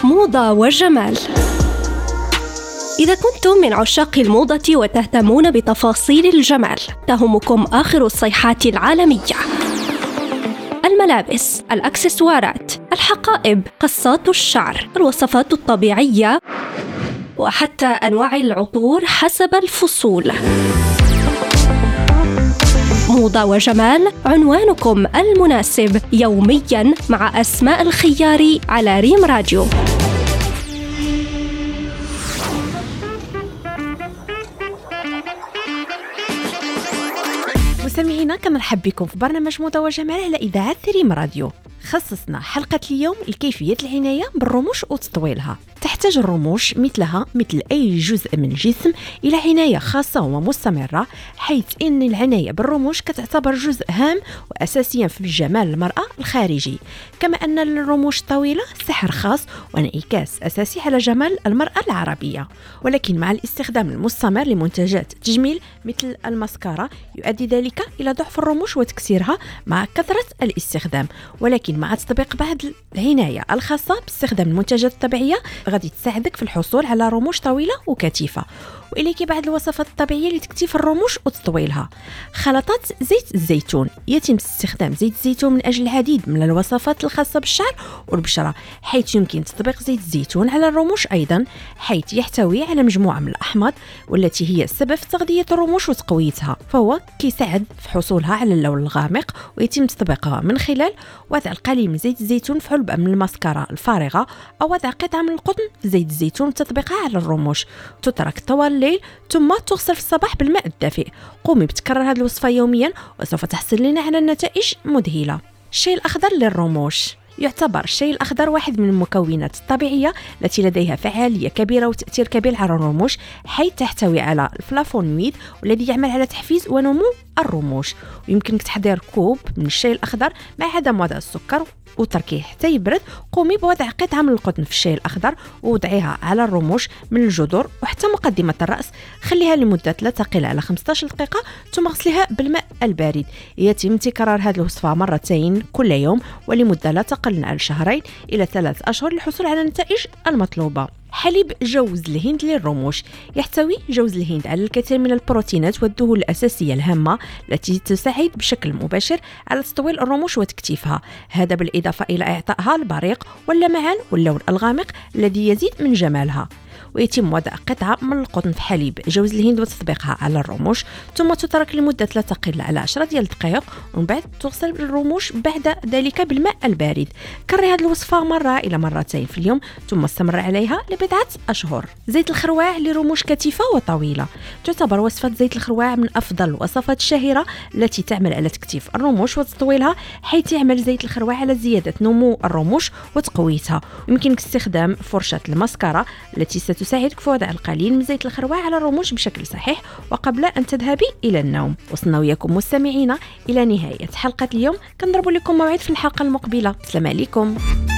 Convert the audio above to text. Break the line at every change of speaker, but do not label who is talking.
موضة وجمال. إذا كنتم من عشاق الموضة وتهتمون بتفاصيل الجمال، تهمكم آخر الصيحات العالمية: الملابس، الأكسسوارات، الحقائب، قصات الشعر، الوصفات الطبيعية، وحتى أنواع العطور حسب الفصول. موضة وجمال، عنوانكم المناسب يومياً مع أسماء الخياري على ريم راديو.
مستمعينا، كنرحب بكم في برنامج موضة وجمال على إذاعة ريم راديو. خصصنا حلقة اليوم لكيفية العناية بالرموش وتطويلها. تحتاج الرموش مثل أي جزء من الجسم إلى عناية خاصة ومستمرة، حيث إن العناية بالرموش كتعتبر جزء هام وأساسيا في جمال المرأة الخارجي، كما أن الرموش الطويلة سحر خاص وانعكاس أساسي على جمال المرأة العربية. ولكن مع الاستخدام المستمر لمنتجات التجميل مثل الماسكارا يؤدي ذلك إلى ضعف الرموش وتكسيرها مع كثرة الاستخدام. ولكن مع تطبيق بعض العناية الخاصة باستخدام المنتجات الطبيعية غادي تساعدك في الحصول على رموش طويلة وكثيفة. وإليك بعض الوصفات الطبيعية لتكثيف الرموش وتطويلها. خلطات زيت الزيتون: يتم استخدام زيت الزيتون من أجل العديد من الوصفات الخاصة بالشعر والبشرة، حيث يمكن تطبيق زيت الزيتون على الرموش أيضا، حيث يحتوي على مجموعة من الأحماض والتي هي السبب في تغذية الرموش وتقويتها، فهو كيساعد في حصولها على اللون الغامق. ويتم تطبيقها من خلال وضع القليل من زيت الزيتون في علبة من الماسكارا الفارغة، أو وضع قطعة من القطن في زيت الزيتون وتطبيقها على الرموش. تترك طوال الليل ثم تغسل في الصباح بالماء الدافئ. قومي بتكرر هذه الوصفة يوميا وسوف تحصلين على نتائج مذهلة. الشاي الأخضر للرموش: يعتبر الشاي الأخضر واحد من المكونات الطبيعية التي لديها فعالية كبيرة وتأثير كبير على الرموش، حيث تحتوي على الفلافونويد والذي يعمل على تحفيز ونمو الرموش. ويمكنك تحضير كوب من الشاي الأخضر مع عدم وضع السكر وتركيه حتى يبرد. قومي بوضع قطعة من القطن في الشاي الأخضر ووضعيها على الرموش من الجذور وحتى مقدمة الرأس. خليها لمدة لا تقل على 15 دقيقة ثم غسلها بالماء البارد. يتم تكرار هذه الوصفة مرتين كل يوم ولمدة لا تقل عن 2 إلى 3 أشهر للحصول على النتائج المطلوبة. حليب جوز الهند للرموش: يحتوي جوز الهند على الكثير من البروتينات والدهون الأساسية الهامة التي تساعد بشكل مباشر على تطويل الرموش وتكثيفها، هذا بالإضافة إلى إعطائها البريق واللمعان واللون الغامق الذي يزيد من جمالها. ويتم وضع قطعة من القطن في حليب جوز الهند وتطبيقها على الرموش، ثم تترك لمدة لا تقل على 10 دقائق، ومن بعد تغسل الرموش بعد ذلك بالماء البارد. كرري هذه الوصفة مرة إلى مرتين في اليوم ثم استمر عليها لبضعة أشهر. زيت الخروع لرموش كثيفة وطويلة: تعتبر وصفة زيت الخروع من أفضل الوصفات الشهيرة التي تعمل على تكثيف الرموش وتطويلها، حيث يعمل زيت الخروع على زيادة نمو الرموش وتقويتها. يمكنك استخدام فرشاة الماسكارا التي ستساعدك في وضع القليل من زيت الخروع على الرموش بشكل صحيح وقبل أن تذهبي إلى النوم. وصلنا وياكم مستمعينا إلى نهاية حلقة اليوم، كنضرب لكم موعد في الحلقة المقبلة. السلام عليكم.